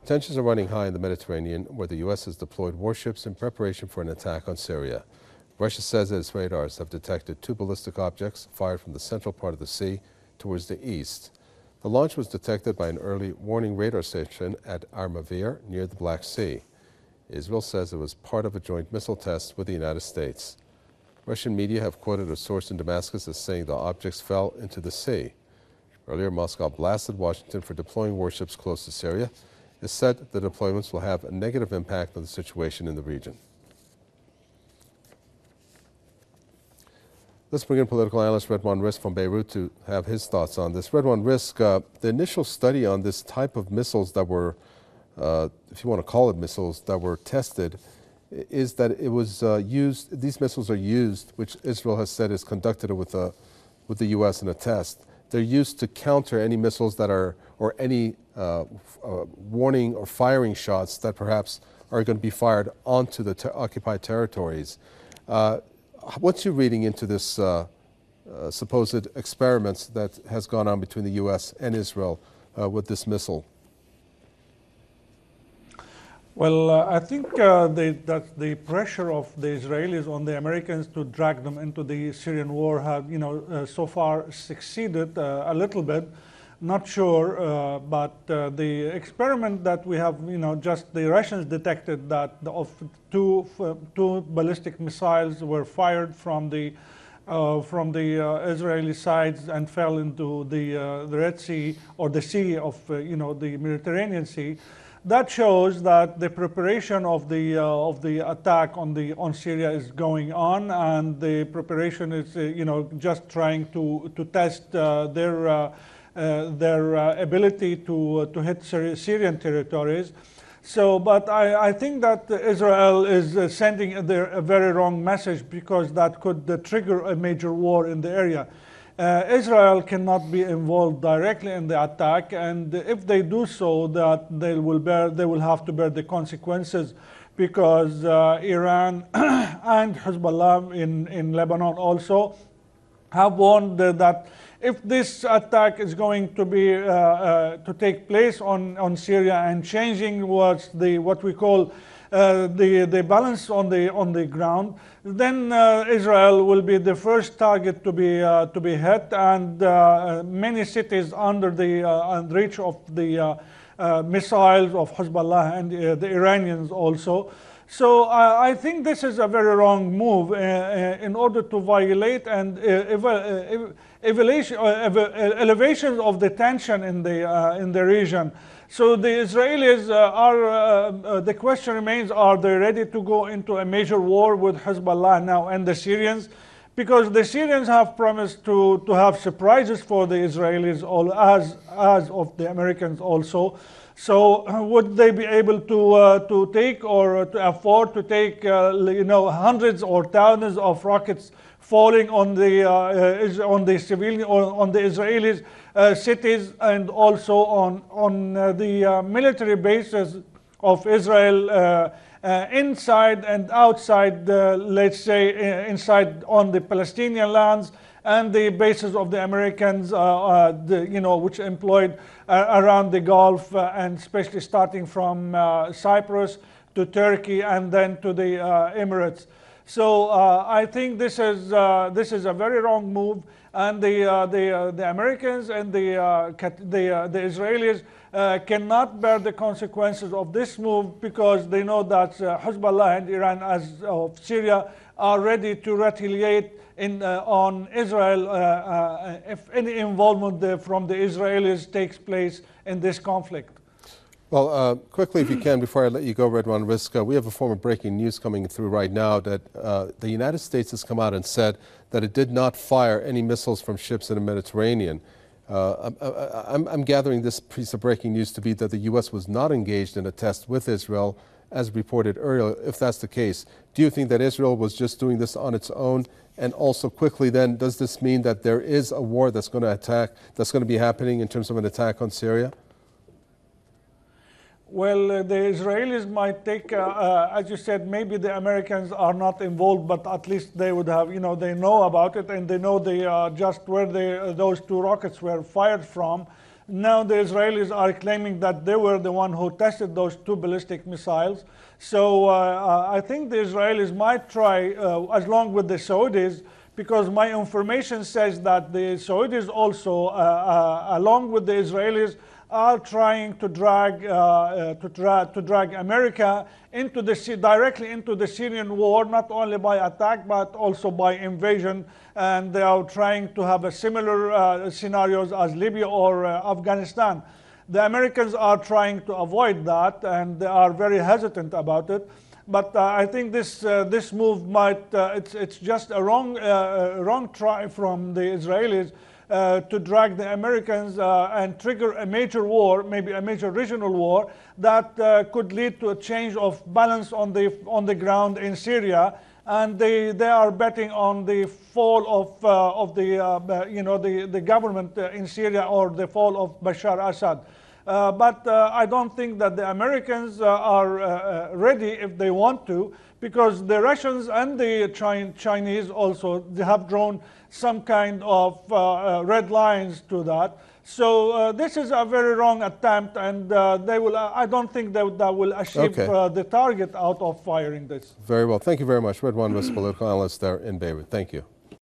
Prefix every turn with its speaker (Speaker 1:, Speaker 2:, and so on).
Speaker 1: Tensions are running high in the Mediterranean, where the U.S. has deployed warships in preparation for an attack on Syria. Russia says that its radars have detected two ballistic objects fired from the central part of the sea towards the east. The launch was detected by an early warning radar station at Armavir near the Black Sea. Israel says it was part of a joint missile test with the United States. Russian media have quoted a source in Damascus as saying the objects fell into the sea. Earlier, Moscow blasted Washington for deploying warships close to Syria. It said the deployments will have a negative impact on the situation in the region. Let's bring in political analyst Redwan Rizk from Beirut to have his thoughts on this. Redwan Rizk, the initial study on this type of missiles that were, if you want to call it missiles, that were tested, is that it was used, these missiles are used, which Israel has said is conducted with the U.S. in a test. They're used to counter any missiles that are, or any warning or firing shots that perhaps are going to be fired onto the occupied territories. What's your reading into this supposed experiments that has gone on between the U.S. and Israel with this missile?
Speaker 2: Well, I think that the pressure of the Israelis on the Americans to drag them into the Syrian war have, so far succeeded a little bit. Not sure, but the experiment that we have, just the Russians detected that of two ballistic missiles were fired from the Israeli sides and fell into the Red Sea, or the sea of the Mediterranean Sea. That shows that the preparation of the attack on Syria is going on, and the preparation is just trying to test their ability to hit Syrian territories. So, but I think that Israel is sending a very wrong message, because that could trigger a major war in the area. Israel cannot be involved directly in the attack, and if they do so, that they will have to bear the consequences, because Iran and Hezbollah in Lebanon also have warned that if this attack is going to be to take place on Syria and changing what we call the balance on the ground, then Israel will be the first target to be hit, and many cities under the reach of the missiles of Hezbollah and the Iranians also. So I think this is a very wrong move in order to violate and elevation of the tension in the region. So the Israelis the question remains, are they ready to go into a major war with Hezbollah now and the Syrians? Because the Syrians have promised to have surprises for the Israelis, as of the Americans also. So would they be able to take, or to afford to take hundreds or thousands of rockets falling on the civilian, or on the Israelis cities, and also on the military bases of Israel inside and outside, let's say inside on the Palestinian lands, and the bases of the Americans, which employed around the Gulf, and especially starting from Cyprus to Turkey and then to the Emirates. So I think this is a very wrong move, and the Americans and the Israelis cannot bear the consequences of this move, because they know that Hezbollah and Iran, as of Syria, are ready to retaliate on Israel if any involvement from the Israelis takes place in this conflict.
Speaker 1: Well, quickly, if you can, before I let you go, Redwan Rizk, we have a form of breaking news coming through right now that the United States has come out and said that it did not fire any missiles from ships in the Mediterranean. I'm gathering this piece of breaking news to be that the U.S. was not engaged in a test with Israel, as reported earlier. If that's the case, do you think that Israel was just doing this on its own? And also, quickly then, does this mean that there is a war that's going to be happening in terms of an attack on Syria?
Speaker 2: Well, the Israelis might take, as you said, maybe the Americans are not involved, but at least they would have, they know about it, and they know just where those two rockets were fired from. Now the Israelis are claiming that they were the one who tested those 2 ballistic missiles. So I think the Israelis might try, along with the Saudis, because my information says that the Saudis also, along with the Israelis, are trying to drag America into directly into the Syrian war, not only by attack but also by invasion. And they are trying to have a similar scenarios as Libya or Afghanistan. The Americans are trying to avoid that, and they are very hesitant about it. But I think this move might it's just a wrong try from the Israelis to drag the Americans and trigger a major war, maybe a major regional war that could lead to a change of balance on the ground in Syria. And they are betting on the fall of the government in Syria, or the fall of Bashar Assad. But I don't think that the Americans are ready if they want to, because the Russians and the Chinese also, they have drawn some kind of red lines to that. So this is a very wrong attempt, and they will. I don't think that will achieve the target out of firing this.
Speaker 1: Very well. Thank you very much. Redwan Risk, political analyst there in Beirut. Thank you.